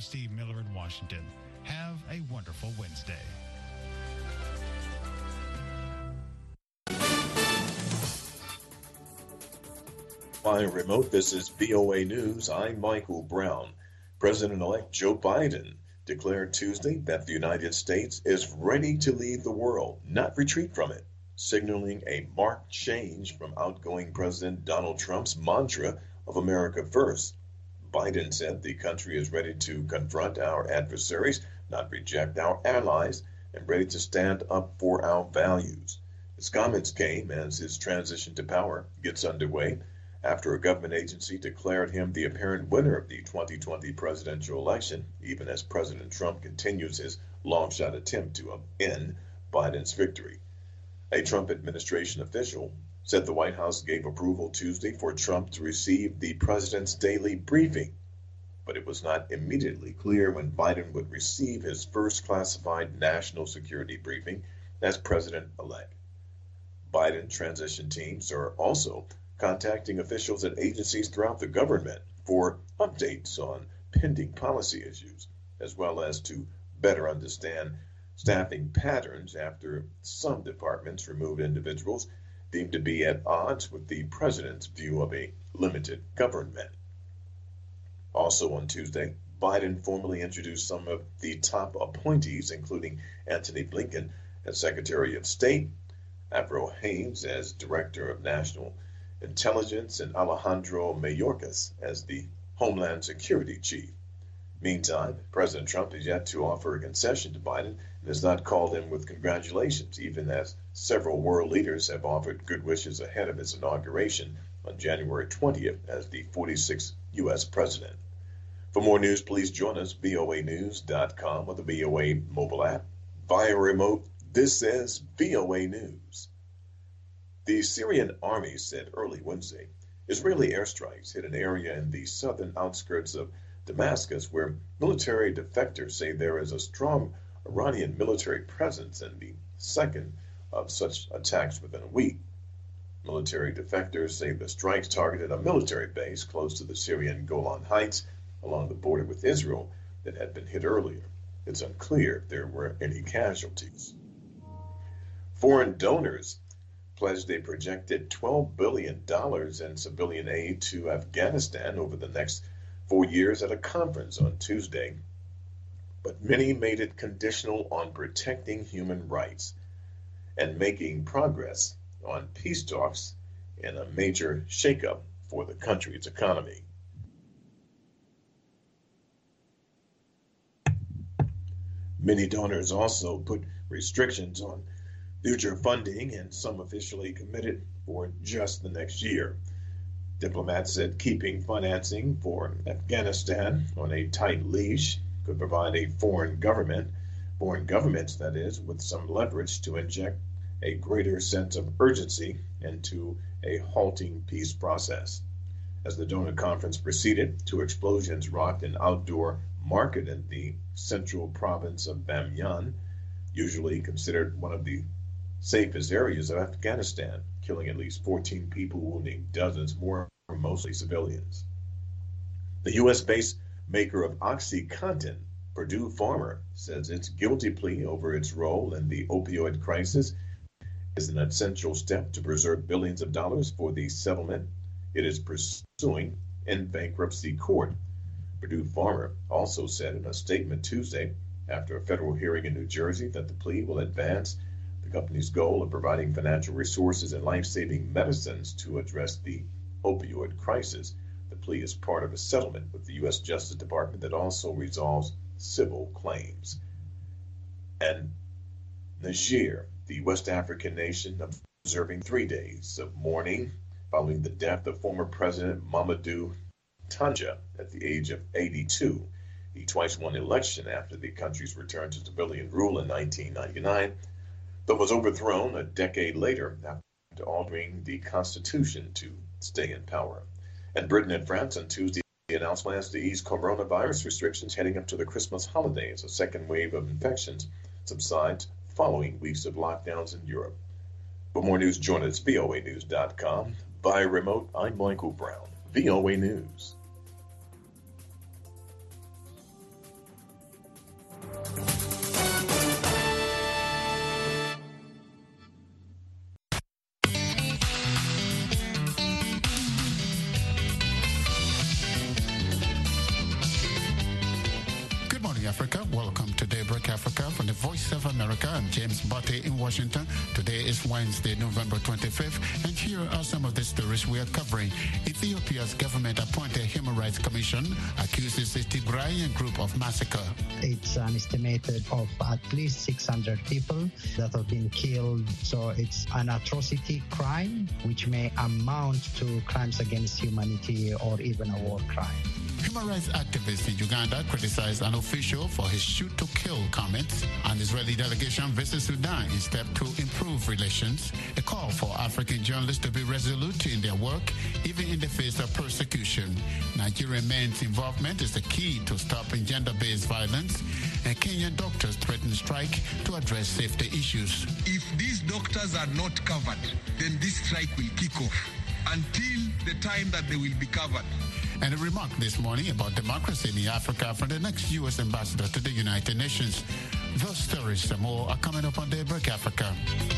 Steve Miller in Washington. Have a wonderful Wednesday. By remote, this is VOA News. I'm Michael Brown. President-elect Joe Biden declared Tuesday that the United States is ready to lead the world, not retreat from it, signaling a marked change from outgoing President Donald Trump's mantra of America First. Biden said the country is ready to confront our adversaries, not reject our allies, and ready to stand up for our values. His comments came as his transition to power gets underway after a government agency declared him the apparent winner of the 2020 presidential election, even as President Trump continues his long-shot attempt to end Biden's victory. A Trump administration official said the White House gave approval Tuesday for Trump to receive the president's daily briefing, but it was not immediately clear when Biden would receive his first classified national security briefing as president-elect. Biden transition teams are also contacting officials at agencies throughout the government for updates on pending policy issues, as well as to better understand staffing patterns after some departments removed individuals deemed to be at odds with the president's view of a limited government. Also on Tuesday, Biden formally introduced some of the top appointees, including Antony Blinken as Secretary of State, Avril Haines as Director of National Intelligence, and Alejandro Mayorkas as the Homeland Security Chief. Meantime, President Trump is yet to offer a concession to Biden and has not called him with congratulations, even as several world leaders have offered good wishes ahead of his inauguration on January 20th as the 46th U.S. president. For more news, please join us, voanews.com or the VOA mobile app. Via remote, this is VOA News. The Syrian army said early Wednesday Israeli airstrikes hit an area in the southern outskirts of Damascus where military defectors say there is a strong Iranian military presence, and the second of such attacks within a week. Military defectors say the strikes targeted a military base close to the Syrian Golan Heights along the border with Israel that had been hit earlier. It's unclear if there were any casualties. Foreign donors pledged a projected $12 billion in civilian aid to Afghanistan over the next 4 years at a conference on Tuesday, but many made it conditional on protecting human rights and making progress on peace talks in a major shakeup for the country's economy. Many donors also put restrictions on future funding, and some officially committed for just the next year. Diplomats said keeping financing for Afghanistan on a tight leash could provide a foreign governments that is, with some leverage to inject a greater sense of urgency into a halting peace process. As the donor conference proceeded, two explosions rocked an outdoor market in the central province of Bamyan, usually considered one of the safest areas of Afghanistan, killing at least 14 people, wounding dozens more, mostly civilians. The U.S.-based maker of OxyContin, Purdue Pharma, says its guilty plea over its role in the opioid crisis is an essential step to preserve billions of dollars for the settlement it is pursuing in bankruptcy court. Purdue Pharma also said in a statement Tuesday, after a federal hearing in New Jersey, that the plea will advance the company's goal of providing financial resources and life-saving medicines to address the opioid crisis. The plea is part of a settlement with the U.S. Justice Department that also resolves civil claims. And Niger, the West African nation, observing 3 days of mourning following the death of former President Mamadou Tanja at the age of 82. He twice won election after the country's return to civilian rule in 1999, but was overthrown a decade later after altering the constitution to stay in power. And Britain and France on Tuesday announced plans to ease coronavirus restrictions heading up to the Christmas holidays. A second wave of infections subsides following weeks of lockdowns in Europe. For more news, join us at voanews.com. By remote, I'm Michael Brown, VOA News. morning, Africa. Welcome to Daybreak Africa from the Voice of America. I'm James Botte in Washington. Today is Wednesday, November 25th, and here are some of the stories we are covering. Ethiopia's government-appointed Human Rights Commission accuses a Tigrayan group of massacre. It's an estimated of at least 600 people that have been killed. So it's an atrocity crime, which may amount to crimes against humanity or even a war crime. Human rights activists in Uganda criticized an official for his shoot-to-kill comments. An Israeli delegation visits Sudan in step to improve relations. A call for African journalists to be resolute in their work, even in the face of persecution. Nigerian men's involvement is the key to stopping gender-based violence. And Kenyan doctors threaten strike to address safety issues. If these doctors are not covered, then this strike will kick off until the time that they will be covered. And a remark this morning about democracy in Africa from the next U.S. ambassador to the United Nations. Those stories and more are coming up on Daybreak Africa.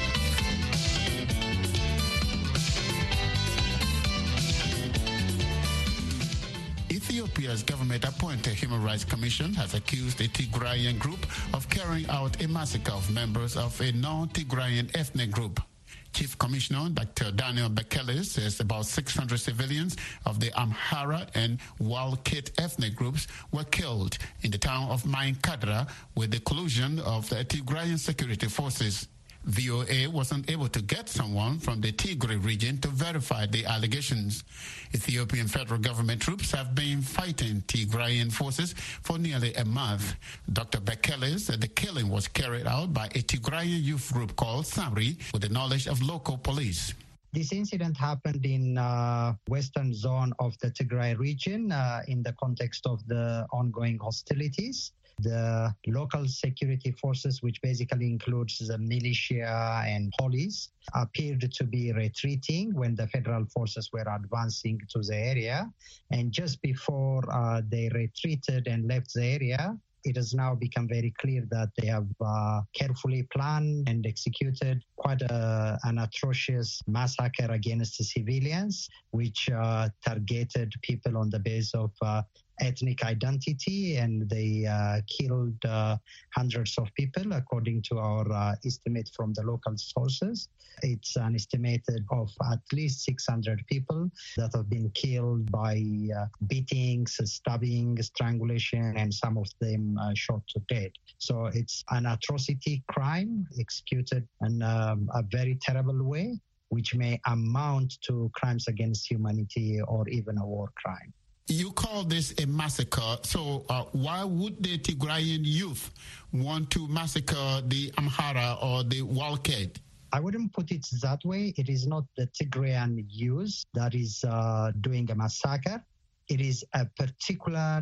Ethiopia's government-appointed Human Rights Commission has accused a Tigrayan group of carrying out a massacre of members of a non-Tigrayan ethnic group. Chief Commissioner Dr. Daniel Bekele says about 600 civilians of the Amhara and Walkite ethnic groups were killed in the town of Mainkadra with the collusion of the Tigrayan security forces. VOA wasn't able to get someone from the Tigray region to verify the allegations. Ethiopian federal government troops have been fighting Tigrayan forces for nearly a month. Dr. Bekele said the killing was carried out by a Tigrayan youth group called Samri with the knowledge of local police. This incident happened in western zone of the Tigray region in the context of the ongoing hostilities. The local security forces, which basically includes the militia and police, appeared to be retreating when the federal forces were advancing to the area. And just before they retreated and left the area, it has now become very clear that they have carefully planned and executed quite an atrocious massacre against the civilians, which targeted people on the basis of ethnic identity, and they killed hundreds of people, according to our estimate from the local sources. It's an estimated of at least 600 people that have been killed by beatings, stabbing, strangulation, and some of them shot to death. So it's an atrocity crime executed in a very terrible way, which may amount to crimes against humanity or even a war crime. You call this a massacre, so why would the Tigrayan youth want to massacre the Amhara or the Walkite? I wouldn't put it that way. It is not the Tigrayan youth that is doing a massacre. It is a particular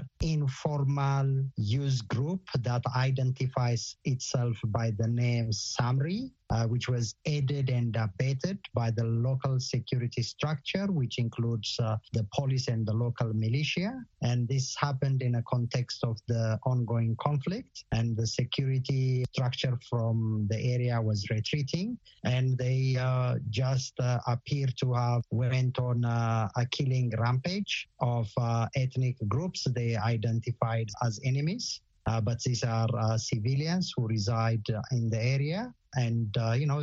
informal youth group that identifies itself by the name Samri, which was aided and abetted by the local security structure, which includes the police and the local militia. And this happened in a context of the ongoing conflict, and the security structure from the area was retreating, and they just appear to have went on a killing rampage of ethnic groups they identified as enemies. But these are civilians who reside in the area. And,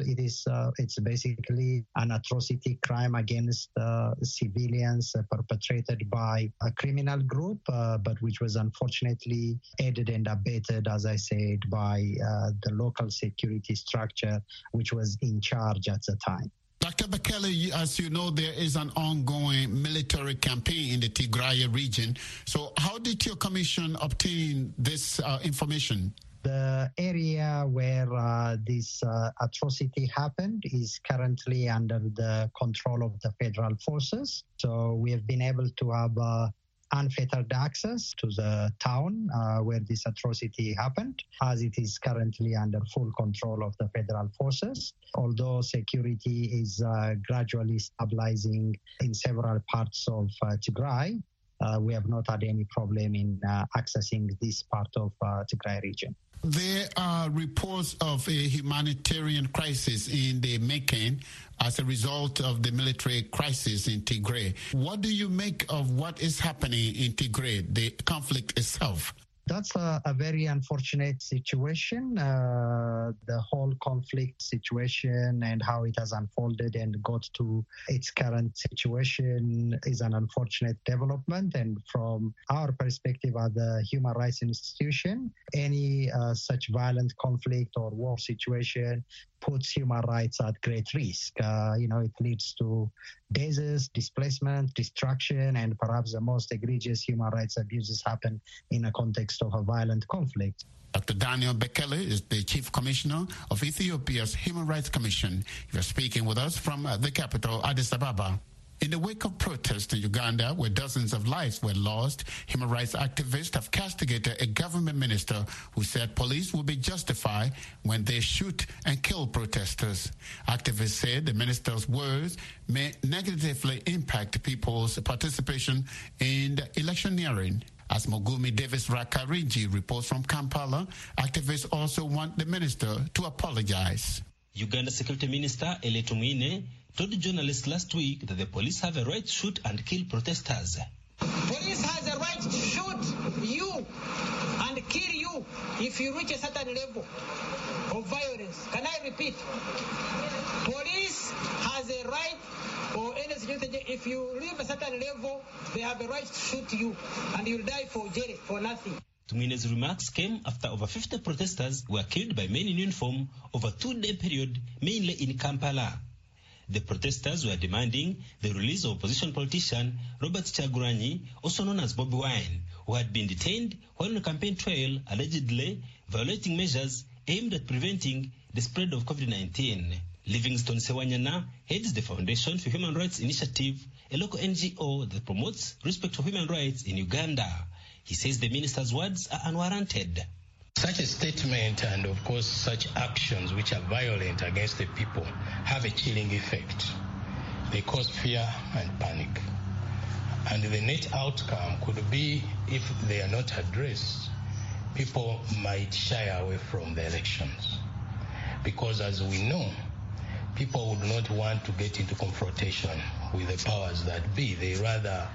it's basically an atrocity crime against civilians perpetrated by a criminal group, but which was unfortunately aided and abetted, as I said, by the local security structure, which was in charge at the time. Dr. Bekele, as you know, there is an ongoing military campaign in the Tigray region. So how did your commission obtain this information? The area where this atrocity happened is currently under the control of the federal forces. So we have been able to have unfettered access to the town where this atrocity happened, as it is currently under full control of the federal forces. Although security is gradually stabilizing in several parts of Tigray, we have not had any problem in accessing this part of Tigray region. There are reports of a humanitarian crisis in the making as a result of the military crisis in Tigray. What do you make of what is happening in Tigray, the conflict itself? That's a very unfortunate situation. The whole conflict situation and how it has unfolded and got to its current situation is an unfortunate development. And from our perspective as the human rights institution, any such violent conflict or war situation puts human rights at great risk. It leads to disease, displacement, destruction, and perhaps the most egregious human rights abuses happen in a context of a violent conflict. Dr. Daniel Bekele is the Chief Commissioner of Ethiopia's Human Rights Commission. He was speaking with us from the capital, Addis Ababa. In the wake of protests in Uganda, where dozens of lives were lost, human rights activists have castigated a government minister who said police will be justified when they shoot and kill protesters. Activists said the minister's words may negatively impact people's participation in the electioneering. As Mogumi Davis Rakariji reports from Kampala, activists also want the minister to apologize. Uganda Security Minister Eli Tumwine told journalists last week that the police have a right to shoot and kill protesters. Police has a right to shoot you and kill you if you reach a certain level of violence. Can I repeat? Police has a right, or any security, if you reach a certain level, they have a right to shoot you and you'll die for jail for nothing. Tumwine's remarks came after over 50 protesters were killed by men in uniform over a 2-day period, mainly in Kampala. The protesters were demanding the release of opposition politician Robert Kyagulanyi, also known as Bobi Wine, who had been detained while on a campaign trail, allegedly violating measures aimed at preventing the spread of COVID-19. Livingstone Sewanyana heads the Foundation for Human Rights Initiative, a local NGO that promotes respect for human rights in Uganda. He says the minister's words are unwarranted. Such a statement and, of course, such actions which are violent against the people have a chilling effect. They cause fear and panic. And the net outcome could be, if they are not addressed, people might shy away from the elections. Because as we know, people would not want to get into confrontation with the powers that be. They rather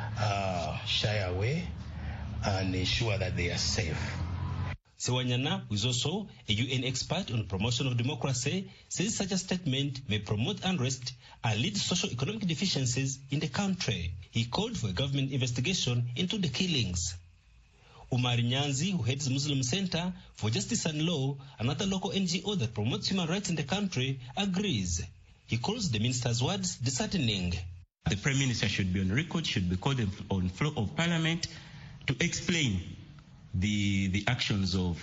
shy away and ensure that they are safe. Sewanyana, who is also a UN expert on promotion of democracy, says such a statement may promote unrest and lead to socio-economic deficiencies in the country. He called for a government investigation into the killings. Umar Nyanzi, who heads Muslim Center for Justice and Law, another local NGO that promotes human rights in the country, agrees. He calls the minister's words disheartening. The Prime Minister should be on record, should be called on floor of Parliament to explain the actions of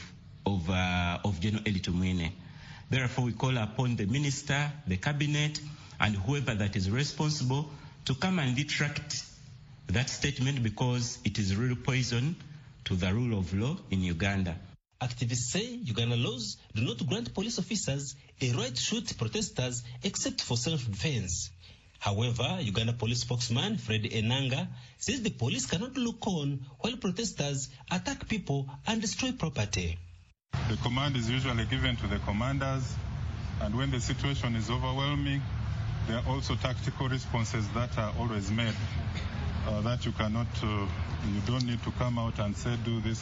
General Eli Tumwine. Therefore, we call upon the Minister, the Cabinet, and whoever that is responsible to come and retract that statement, because it is real poison to the rule of law in Uganda. Activists say Uganda laws do not grant police officers a right to shoot protesters except for self-defense. However, Uganda police spokesman Fred Enanga says the police cannot look on while protesters attack people and destroy property. The command is usually given to the commanders, and when the situation is overwhelming, there are also tactical responses that are always made, that you cannot, you don't need to come out and say do this,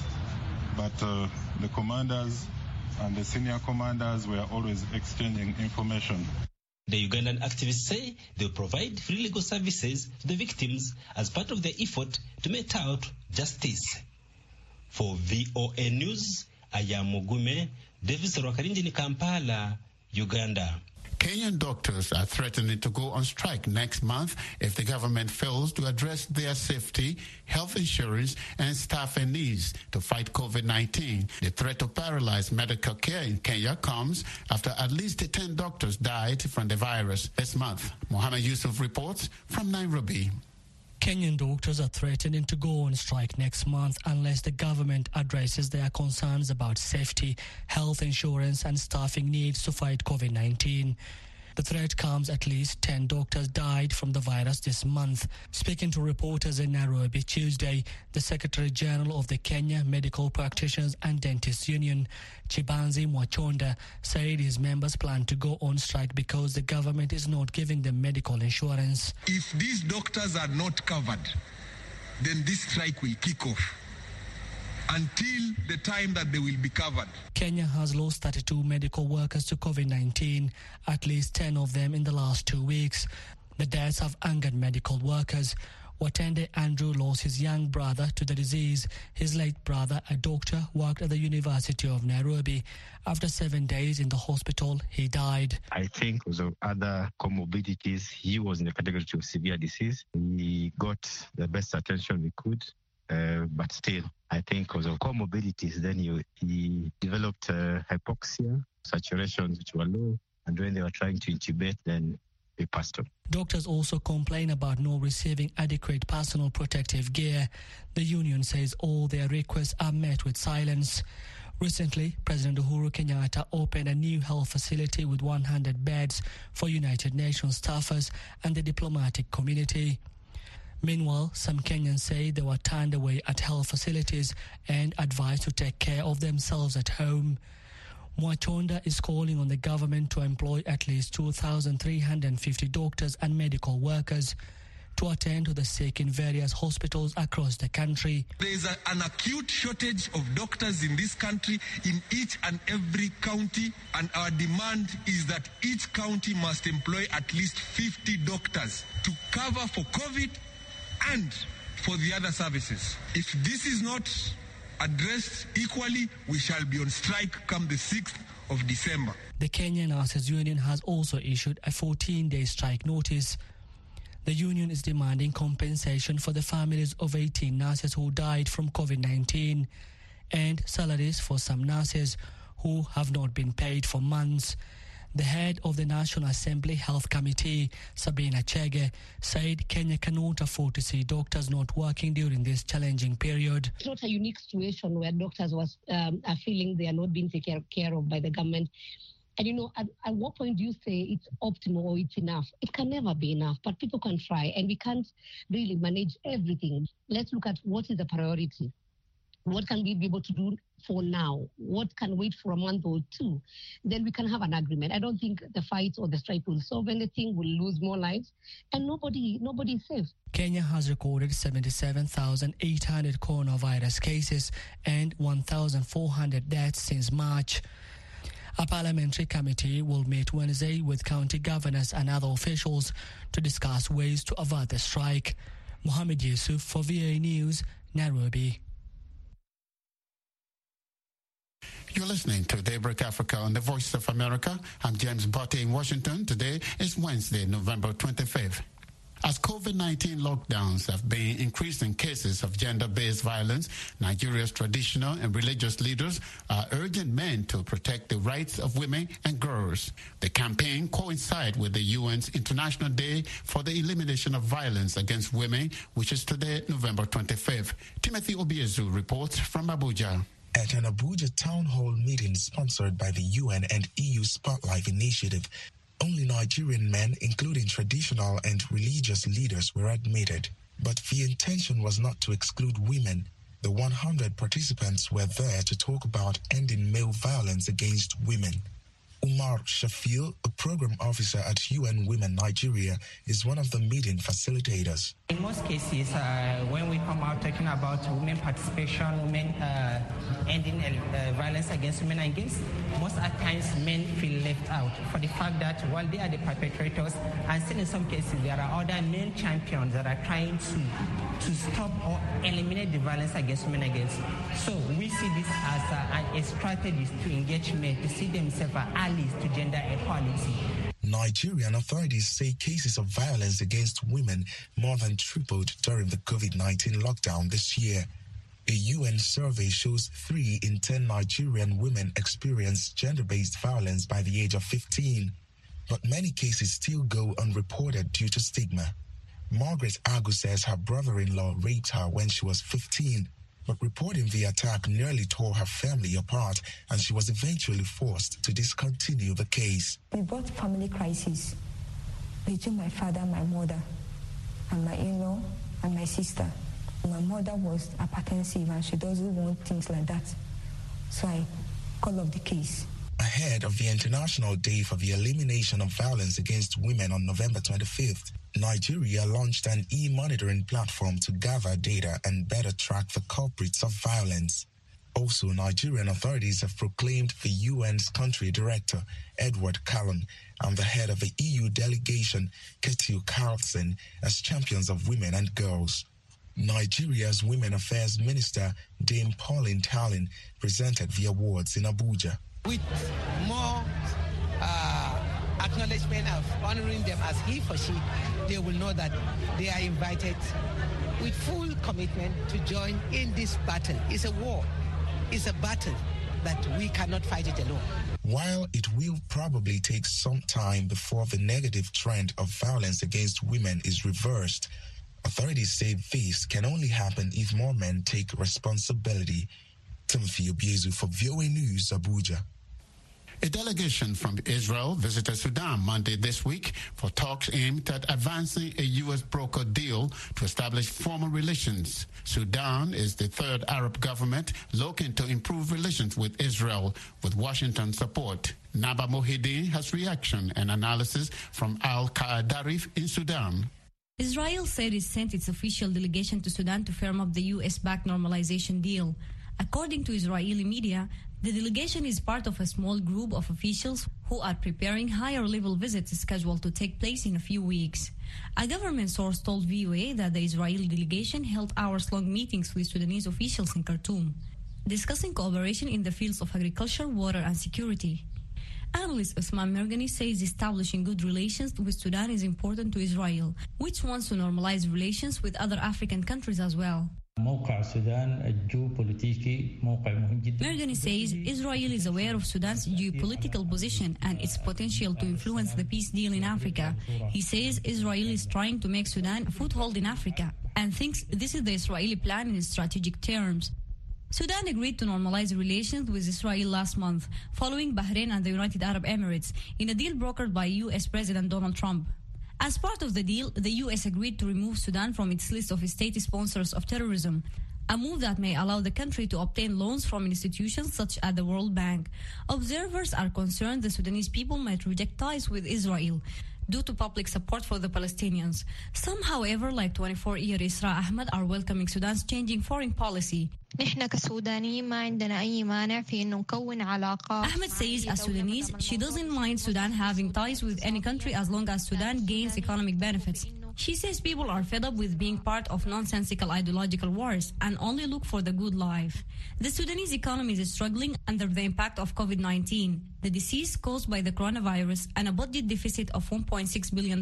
but the commanders and the senior commanders were always exchanging information. The Ugandan activists say they'll provide free legal services to the victims as part of their effort to mete out justice. For VOA News, I am Mugume Davis Rwakarinji in Kampala, Uganda. Kenyan doctors are threatening to go on strike next month if the government fails to address their safety, health insurance, and staffing needs to fight COVID-19. The threat to paralyze medical care in Kenya comes after at least 10 doctors died from the virus this month. Mohammed Yusuf reports from Nairobi. Kenyan doctors are threatening to go on strike next month unless the government addresses their concerns about safety, health insurance, and staffing needs to fight COVID-19. The threat comes at least 10 doctors died from the virus this month. Speaking to reporters in Nairobi Tuesday, the Secretary General of the Kenya Medical Practitioners and Dentists Union, Chibanzi Mwachonda, said his members plan to go on strike because the government is not giving them medical insurance. If these doctors are not covered, then this strike will kick off until the time that they will be covered. Kenya has lost 32 medical workers to COVID-19, at least 10 of them in the last 2 weeks. The deaths have angered medical workers. Watende Andrew lost his young brother to the disease. His late brother, a doctor, worked at the University of Nairobi. After 7 days in the hospital, he died. I think because of other comorbidities, he was in the category of severe disease. We got the best attention we could, but still, I think because of comorbidities, then he developed hypoxia, saturations which were low, and when they were trying to intubate, then he passed on. Doctors also complain about not receiving adequate personal protective gear. The union says all their requests are met with silence. Recently, President Uhuru Kenyatta opened a new health facility with 100 beds for United Nations staffers and the diplomatic community. Meanwhile, some Kenyans say they were turned away at health facilities and advised to take care of themselves at home. Mwachonda is calling on the government to employ at least 2,350 doctors and medical workers to attend to the sick in various hospitals across the country. There is an acute shortage of doctors in this country, in each and every county, and our demand is that each county must employ at least 50 doctors to cover for COVID and for the other services. If this is not addressed equally, we shall be on strike come the 6th of December. The Kenya Nurses Union has also issued a 14-day strike notice. The union is demanding compensation for the families of 18 nurses who died from COVID-19 and salaries for some nurses who have not been paid for months. The head of the National Assembly Health Committee, Sabina Chege, said Kenya cannot afford to see doctors not working during this challenging period. It's not a unique situation where doctors are feeling they are not being taken care of by the government. And, at what point do you say it's optimal or it's enough? It can never be enough, but people can try, and we can't really manage everything. Let's look at what is the priority. What can we be able to do for now? What can wait for a month or two? Then we can have an agreement. I don't think the fight or the strike will solve anything. We'll lose more lives, and nobody is safe. Kenya has recorded 77,800 coronavirus cases and 1,400 deaths since March. A parliamentary committee will meet Wednesday with county governors and other officials to discuss ways to avert the strike. Mohammed Yusuf for VOA News, Nairobi. You're listening to Daybreak Africa on the Voice of America. I'm James Botte in Washington. Today is Wednesday, November 25th. As COVID-19 lockdowns have been increasing cases of gender-based violence, Nigeria's traditional and religious leaders are urging men to protect the rights of women and girls. The campaign coincides with the UN's International Day for the Elimination of Violence Against Women, which is today, November 25th. Timothy Obiezu reports from Abuja. At an Abuja town hall meeting sponsored by the UN and EU Spotlight Initiative, only Nigerian men, including traditional and religious leaders, were admitted. But the intention was not to exclude women. The 100 participants were there to talk about ending male violence against women. Umar Shafil, a program officer at UN Women Nigeria, is one of the meeting facilitators. In most cases, when we come out talking about women participation, women ending violence against women and girls, most at times men feel left out for the fact that while they are the perpetrators, and still in some cases there are other men champions that are trying to stop or eliminate the violence against women and girls. So we see this as a strategy to engage men to see themselves as allies to gender equality. Nigerian authorities say cases of violence against women more than tripled during the COVID-19 lockdown this year. A UN survey shows 3 in 10 Nigerian women experience gender-based violence by the age of 15. But many cases still go unreported due to stigma. Margaret Agu says her brother-in-law raped her when she was 15. But reporting the attack nearly tore her family apart, and she was eventually forced to discontinue the case. We brought family crisis between my father, my mother, and my in-law and my sister. My mother was hypertensive and she doesn't want things like that. So I called off the case. Ahead of the International Day for the Elimination of Violence Against Women on November 25th, Nigeria launched an e-monitoring platform to gather data and better track the culprits of violence. Also, Nigerian authorities have proclaimed the UN's country director, Edward Callan, and the head of the EU delegation, Ketil Carlson, as champions of women and girls. Nigeria's Women Affairs Minister, Dame Pauline Talin, presented the awards in Abuja. With more acknowledgement of honoring them as he or she, they will know that they are invited with full commitment to join in this battle. It's a war. It's a battle that we cannot fight it alone. While it will probably take some time before the negative trend of violence against women is reversed, authorities say this can only happen if more men take responsibility. Timothy Obiezu for VOA News, Abuja. A delegation from Israel visited Sudan Monday this week for talks aimed at advancing a U.S. broker deal to establish formal relations. Sudan is the third Arab government looking to improve relations with Israel with Washington support. Naba Mohideen has reaction and analysis from Al-Qa'adarif in Sudan. Israel said it sent its official delegation to Sudan to firm up the U.S.-backed normalization deal. According to Israeli media, the delegation is part of a small group of officials who are preparing higher-level visits scheduled to take place in a few weeks. A government source told VOA that the Israeli delegation held hours-long meetings with Sudanese officials in Khartoum, discussing cooperation in the fields of agriculture, water, and security. Analyst Usman Merghani says establishing good relations with Sudan is important to Israel, which wants to normalize relations with other African countries as well. Merghani says Israel is aware of Sudan's geopolitical position and its potential to influence the peace deal in Africa. He says Israel is trying to make Sudan a foothold in Africa and thinks this is the Israeli plan in strategic terms. Sudan agreed to normalize relations with Israel last month, following Bahrain and the United Arab Emirates, in a deal brokered by U.S. President Donald Trump. As part of the deal, the U.S. agreed to remove Sudan from its list of state sponsors of terrorism, a move that may allow the country to obtain loans from institutions such as the World Bank. Observers are concerned the Sudanese people might reject ties with Israel due to public support for the Palestinians. Some, however, like 24-year Isra Ahmed, are welcoming Sudan's changing foreign policy. Ahmed says, as Sudanese, she doesn't mind Sudan having ties with any country as long as Sudan gains economic benefits. She says people are fed up with being part of nonsensical ideological wars and only look for the good life. The Sudanese economy is struggling under the impact of COVID-19, the disease caused by the coronavirus, and a budget deficit of $1.6 billion.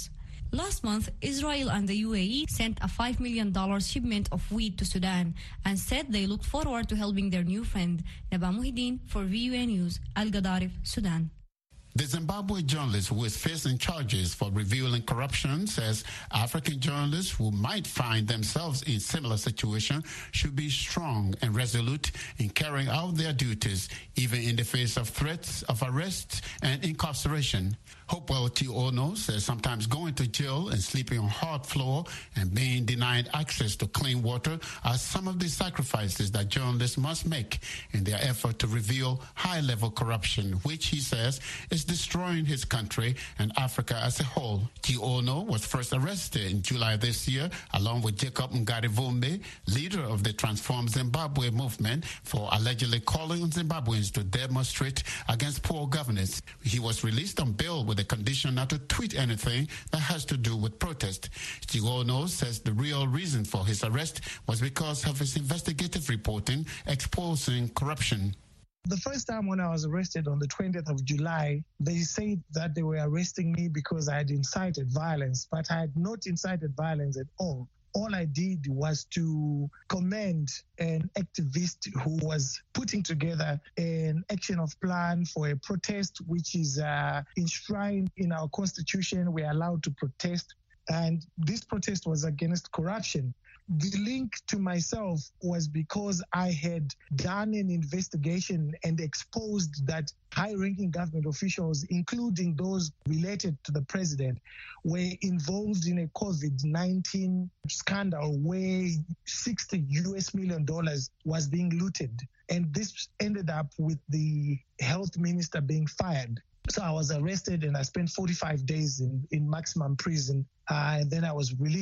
Last month, Israel and the UAE sent a $5 million shipment of wheat to Sudan and said they look forward to helping their new friend. Naba Mohideen for VOA News, Al-Gadarif, Sudan. The Zimbabwe journalist who is facing charges for revealing corruption says African journalists who might find themselves in similar situation should be strong and resolute in carrying out their duties, even in the face of threats of arrest and incarceration. Hopewell Tiono says sometimes going to jail and sleeping on hard floor and being denied access to clean water are some of the sacrifices that journalists must make in their effort to reveal high-level corruption, which he says is destroying his country and Africa as a whole. Tiono was first arrested in July this year, along with Jacob Ngarivumbe, leader of the Transform Zimbabwe movement, for allegedly calling on Zimbabweans to demonstrate against poor governance. He was released on bail with the condition not to tweet anything that has to do with protest. Tiono says the real reason for his arrest was because of his investigative reporting exposing corruption. The first time when I was arrested on the 20th of July, they said that they were arresting me because I had incited violence, but I had not incited violence at all. All I did was to commend an activist who was putting together an action of plan for a protest, which is enshrined in our constitution. We're allowed to protest. And this protest was against corruption. The link to myself was because I had done an investigation and exposed that high-ranking government officials, including those related to the president, were involved in a COVID-19 scandal where $60 million was being looted. And this ended up with the health minister being fired. So I was arrested and I spent 45 days in maximum prison. And then I was released.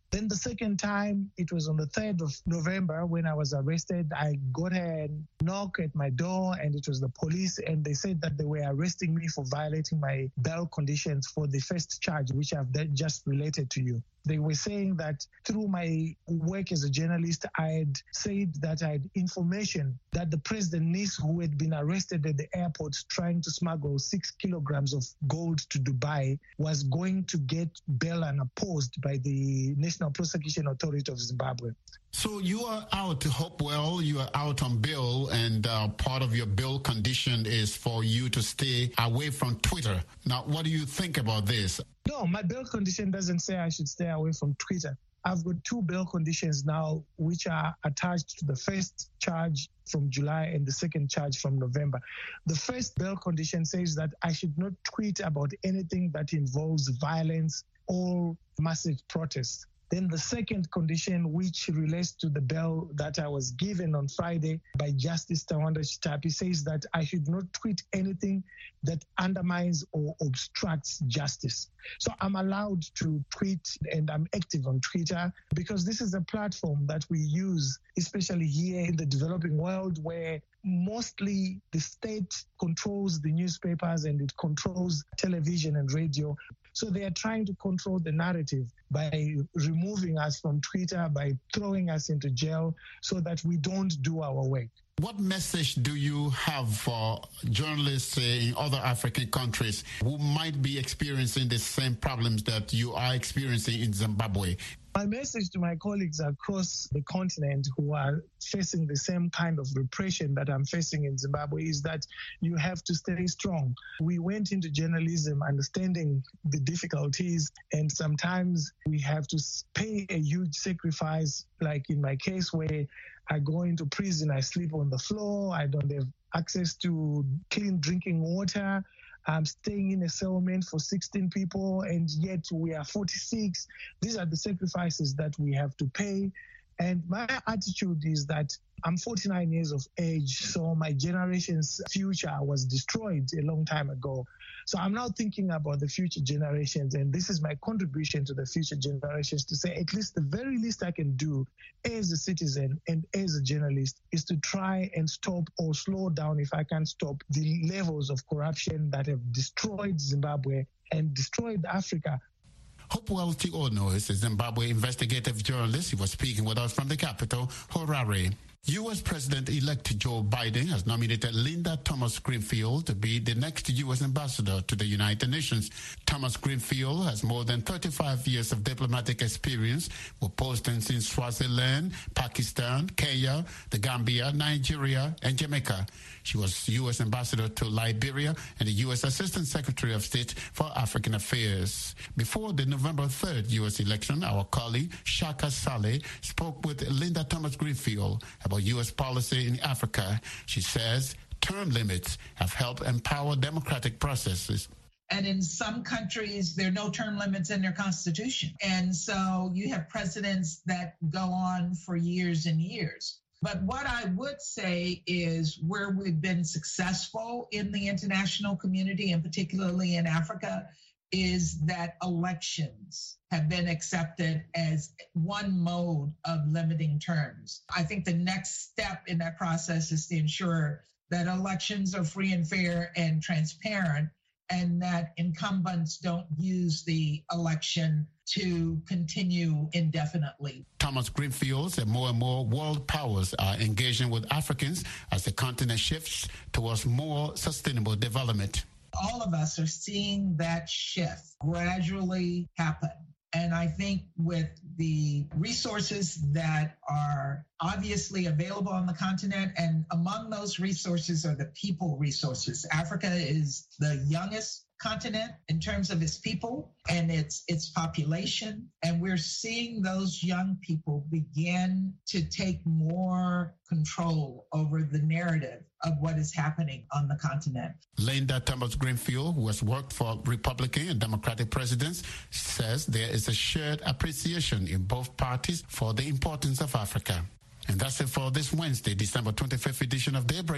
Then the second time, it was on the 3rd of November when I was arrested. I got a knock at my door, and it was the police, and they said that they were arresting me for violating my bail conditions for the first charge, which I've just related to you. They were saying that through my work as a journalist, I had said that I had information that the President niece, who had been arrested at the airport trying to smuggle 6 kilograms of gold to Dubai, was going to get bail unopposed by the National Prosecution Authority of Zimbabwe. So you are out, Hopewell, you are out on bail, and part of your bail condition is for you to stay away from Twitter. Now, what do you think about this? No, my bail condition doesn't say I should stay away from Twitter. I've got 2 bail conditions now, which are attached to the first charge from July and the second charge from November. The first bail condition says that I should not tweet about anything that involves violence or massive protests. Then the second condition, which relates to the bail that I was given on Friday by Justice Tawanda Chitapi, says that I should not tweet anything that undermines or obstructs justice. So I'm allowed to tweet, and I'm active on Twitter because this is a platform that we use, especially here in the developing world, where mostly the state controls the newspapers and it controls television and radio. So they are trying to control the narrative by removing us from Twitter, by throwing us into jail so that we don't do our work. What message do you have for journalists in other African countries who might be experiencing the same problems that you are experiencing in Zimbabwe? My message to my colleagues across the continent who are facing the same kind of repression that I'm facing in Zimbabwe is that you have to stay strong. We went into journalism understanding the difficulties, and sometimes we have to pay a huge sacrifice, like in my case where I go into prison, I sleep on the floor, I don't have access to clean drinking water. I'm staying in a settlement for 16 people, and yet we are 46. These are the sacrifices that we have to pay. And my attitude is that I'm 49 years of age, so my generation's future was destroyed a long time ago. So I'm now thinking about the future generations, and this is my contribution to the future generations to say at least the very least I can do as a citizen and as a journalist is to try and stop or slow down, if I can stop, the levels of corruption that have destroyed Zimbabwe and destroyed Africa. Hopewell Tiono is a Zimbabwe investigative journalist. He was speaking with us from the capital, Harare. U.S. President-elect Joe Biden has nominated Linda Thomas Greenfield to be the next U.S. ambassador to the United Nations. Thomas Greenfield has more than 35 years of diplomatic experience with postings in Swaziland, Pakistan, Kenya, the Gambia, Nigeria, and Jamaica. She was U.S. ambassador to Liberia and the U.S. Assistant Secretary of State for African Affairs. Before the November 3rd U.S. election, our colleague Shaka Saleh spoke with Linda Thomas Greenfield about U.S. policy in Africa. She says term limits have helped empower democratic processes. And in some countries, there are no term limits in their constitution. And so you have presidents that go on for years and years. But what I would say is where we've been successful in the international community, and particularly in Africa, is that elections have been accepted as one mode of limiting terms. I think the next step in that process is to ensure that elections are free and fair and transparent, and that incumbents don't use the election to continue indefinitely. Thomas Greenfield said more and more world powers are engaging with Africans as the continent shifts towards more sustainable development. All of us are seeing that shift gradually happen. And I think with the resources that are obviously available on the continent, and among those resources are the people resources. Africa is the youngest continent in terms of its people and its population. And we're seeing those young people begin to take more control over the narrative of what is happening on the continent. Linda Thomas Greenfield, who has worked for Republican and Democratic presidents, says there is a shared appreciation in both parties for the importance of Africa. And that's it for this Wednesday, December 25th edition of Daybreak.